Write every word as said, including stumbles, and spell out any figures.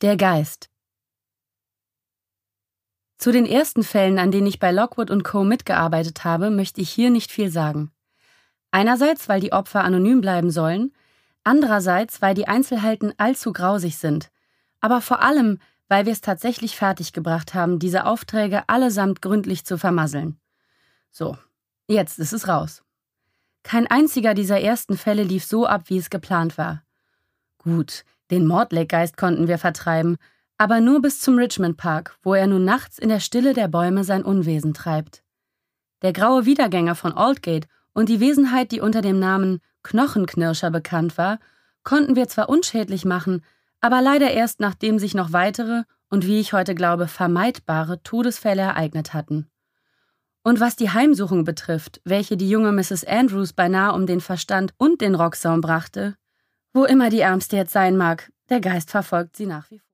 Der Geist. Zu den ersten Fällen, an denen ich bei Lockwood und Co. mitgearbeitet habe, möchte ich hier nicht viel sagen. Einerseits, weil die Opfer anonym bleiben sollen, andererseits, weil die Einzelheiten allzu grausig sind, aber vor allem, weil wir es tatsächlich fertiggebracht haben, diese Aufträge allesamt gründlich zu vermasseln. So, jetzt ist es raus. Kein einziger dieser ersten Fälle lief so ab, wie es geplant war. Gut, den Mortlake-Geist konnten wir vertreiben, aber nur bis zum Richmond Park, wo er nun nachts in der Stille der Bäume sein Unwesen treibt. Der graue Wiedergänger von Aldgate und die Wesenheit, die unter dem Namen Knochenknirscher bekannt war, konnten wir zwar unschädlich machen, aber leider erst nachdem sich noch weitere und wie ich heute glaube vermeidbare Todesfälle ereignet hatten. Und was die Heimsuchung betrifft, welche die junge Misses Andrews beinahe um den Verstand und den Rocksaum brachte, wo immer die Ärmste jetzt sein mag, der Geist verfolgt sie nach wie vor.